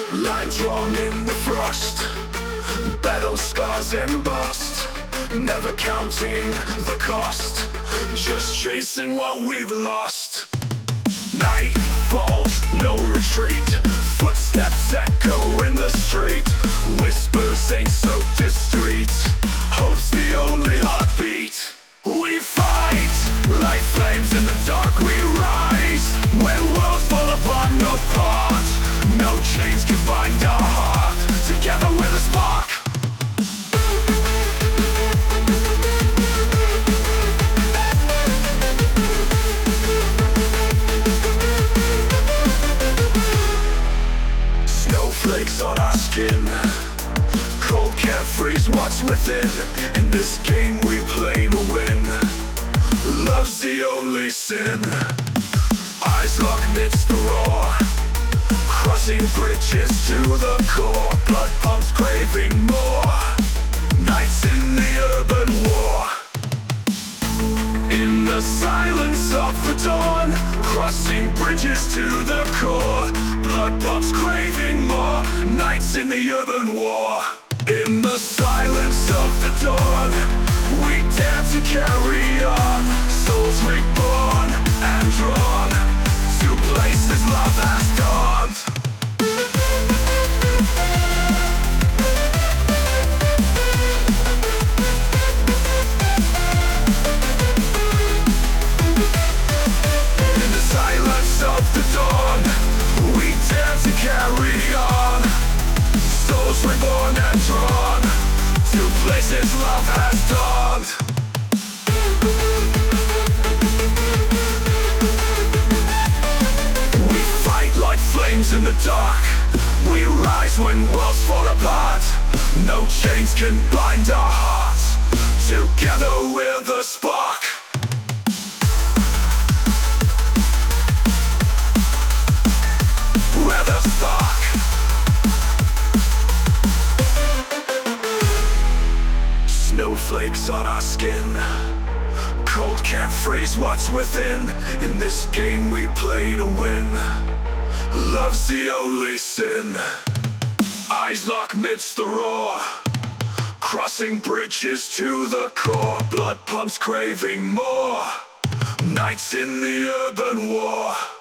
line drawn in the frost, battle scars embossed, never counting the cost, just chasing what we've lost. Night falls, no retreat, footsteps echo in the street, whispers ain't so discreet, hope's the only heartbeat. We fight, like flames in the dark we rise, when worlds fall apart, no thought, no chains can bind our heart, together with a spark. Snowflakes on our skin, cold can't freeze what's within. In this game we play to win, love's the only sin. Eyes locked amidst the roar, crossing bridges to the core, blood pumps craving more, nights in the urban war. In the silence of the dawn, crossing bridges to the core, blood pumps craving more, nights in the urban war. In the silence of the dawn, we dare to carry on, souls reborn and drawn to places love has dawned. In the silence of the dawn, we dare to carry on, souls reborn and drawn to places love has dawned. We fight like flames in the dark, we rise when worlds fall apart, no chains can bind our hearts, together we're the spark. We're the spark. Snowflakes on our skin, cold can't freeze what's within. In this game we play to win, love's the only sin. Eyes locked amidst the roar, crossing bridges to the core, blood pumps craving more, nights in the urban war.